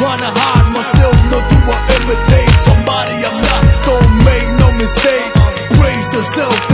trying to hide myself, nor do I imitate somebody I'm not. Don't make no mistake, brace yourself